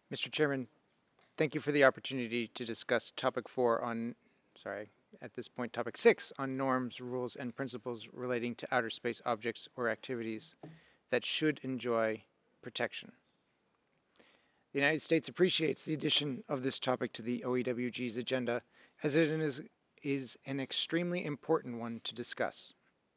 Mr. Chairman, thank you for the opportunity to discuss topic 4 on, sorry, at this point, topic 6 on norms, rules, and principles relating to outer space objects or activities that should enjoy protection. The United States appreciates the addition of this topic to the OEWG's agenda as it is an extremely important one to discuss.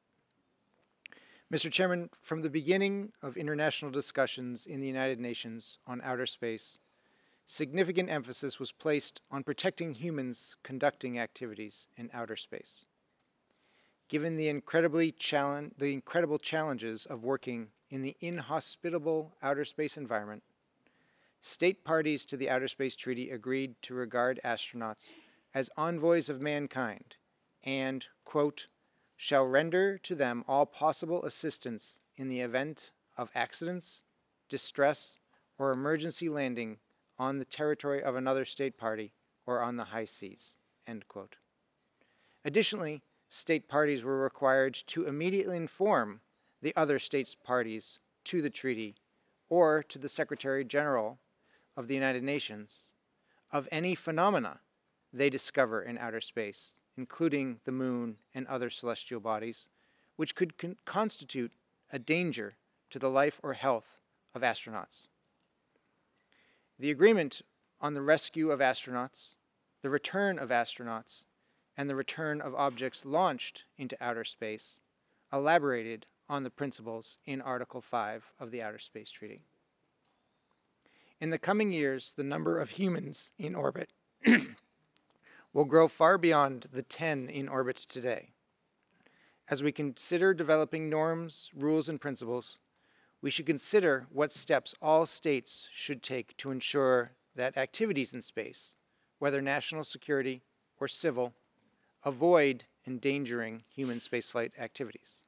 Mr. Chairman, from the beginning of international discussions in the United Nations on outer space, significant emphasis was placed on protecting humans conducting activities in outer space. Given the incredible challenges of working in the inhospitable outer space environment, state parties to the Outer Space Treaty agreed to regard astronauts as envoys of mankind and, quote, shall render to them all possible assistance in the event of accidents, distress, or emergency landing on the territory of another state party or on the high seas, end quote. Additionally, state parties were required to immediately inform the other states parties to the treaty or to the Secretary General of the United Nations of any phenomena they discover in outer space, including the moon and other celestial bodies, which could constitute a danger to the life or health of astronauts. The agreement on the rescue of astronauts, the return of astronauts, and the return of objects launched into outer space elaborated on the principles in Article 5 of the Outer Space Treaty. In the coming years, the number of humans in orbit will grow far beyond the 10 in orbit today. As we consider developing norms, rules, and principles, we should consider what steps all states should take to ensure that activities in space, whether national security or civil, avoid endangering human spaceflight activities.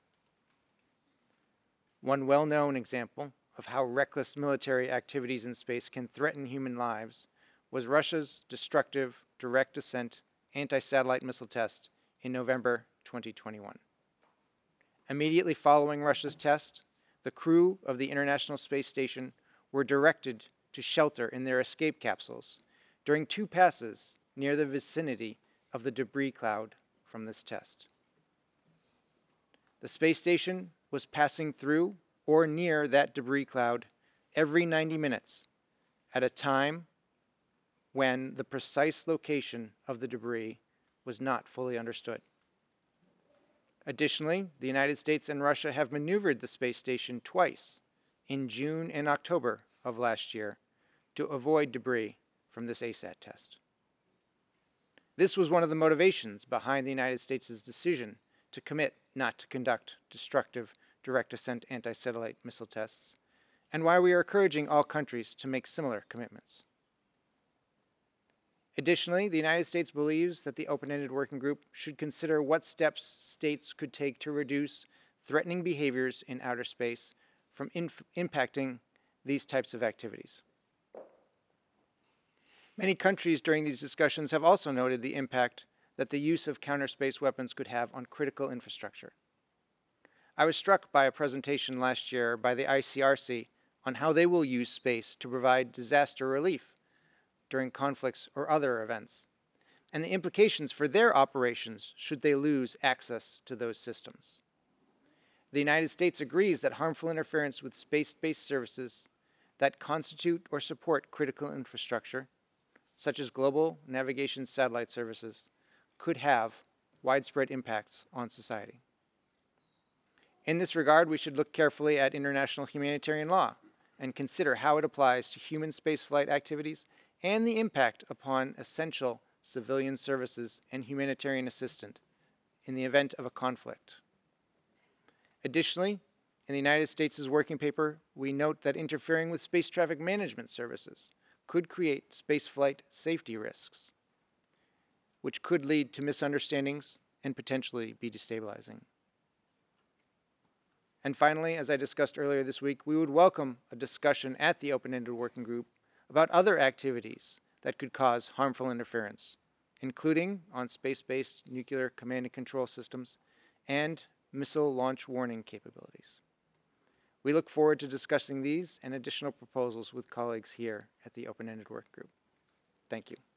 One well-known example of how reckless military activities in space can threaten human lives was Russia's destructive direct descent anti-satellite missile test in November 2021. Immediately following Russia's test, the crew of the International Space Station were directed to shelter in their escape capsules during 2 passes near the vicinity of the debris cloud from this test. The space station was passing through or near that debris cloud every 90 minutes at a time when the precise location of the debris was not fully understood. Additionally, the United States and Russia have maneuvered the space station twice in June and October of last year to avoid debris from this ASAT test. This was one of the motivations behind the United States' decision to commit not to conduct destructive direct descent anti-satellite missile tests, and why we are encouraging all countries to make similar commitments. Additionally, the United States believes that the open-ended working group should consider what steps states could take to reduce threatening behaviors in outer space from impacting these types of activities. Many countries during these discussions have also noted the impact that the use of counter-space weapons could have on critical infrastructure. I was struck by a presentation last year by the ICRC on how they will use space to provide disaster relief during conflicts or other events, and the implications for their operations should they lose access to those systems. The United States agrees that harmful interference with space-based services that constitute or support critical infrastructure, such as global navigation satellite services, could have widespread impacts on society. In this regard, we should look carefully at international humanitarian law and consider how it applies to human spaceflight activities and the impact upon essential civilian services and humanitarian assistance in the event of a conflict. Additionally, in the United States' working paper, we note that interfering with space traffic management services could create spaceflight safety risks, which could lead to misunderstandings and potentially be destabilizing. And finally, as I discussed earlier this week, we would welcome a discussion at the open-ended working group about other activities that could cause harmful interference, including on space-based nuclear command and control systems and missile launch warning capabilities. We look forward to discussing these and additional proposals with colleagues here at the Open-Ended Work Group. Thank you.